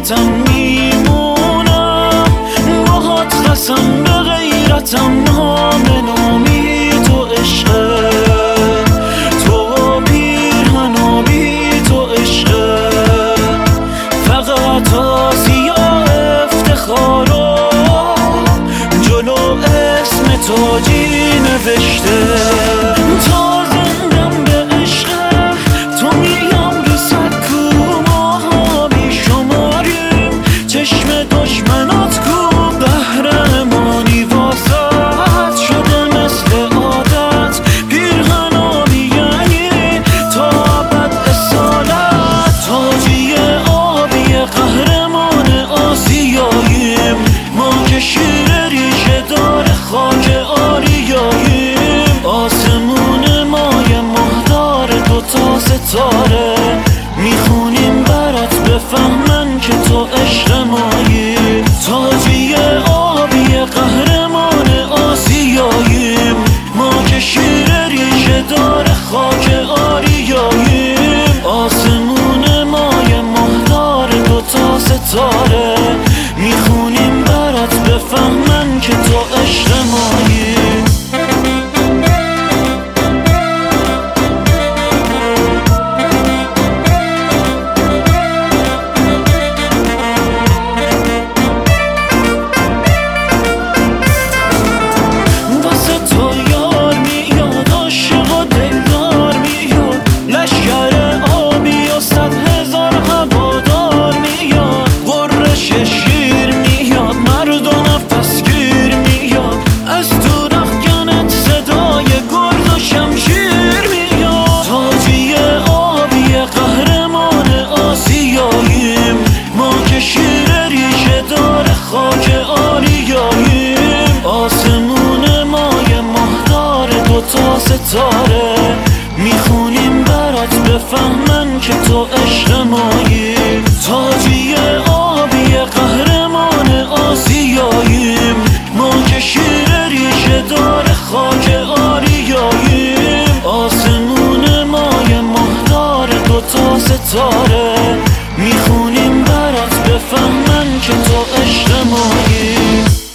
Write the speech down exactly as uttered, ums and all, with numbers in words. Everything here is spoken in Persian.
غیرتم میمونم، باهات قسم به غیرتم، نام نامی تو عشقه، تو پیرهن و بی تو عشقه، فقط آسیا افتخارو جلو اسم تاجی نوشته. تا زندم به عشقه تو میام رو سکو، ماها بیشماریم چشم دشمنات کو، قهرمانی واسط شده مثل عادت، پیرهن آبی یعنی تا ابد اصالت، تاجی آبی قهرمان آسیاییم، ما که شیر ریشه دار خاک آریاییم، آسمون مای مهدار دوتا ستاره، میخونیم برات بفهمن که تو عشق مایی، تاجی آبی قهرمان آسیاییم، ما که شیر ریشه دار خاک آریاییم، آسمون مای مهدار دوتا ستاره، میخونیم برات بفهمن که تو عشق مایی. آسمون مای مهدار دوتا ستاره، میخونیم برات بفهمن که تو عشق مایی، تاجی آبی قهرمان آسیاییم، ما که شیر ریشه دار خاک آریاییم، آسمون مای مهدار دوتا ستاره، میخونیم برات بفهمن که تو عشق مایی.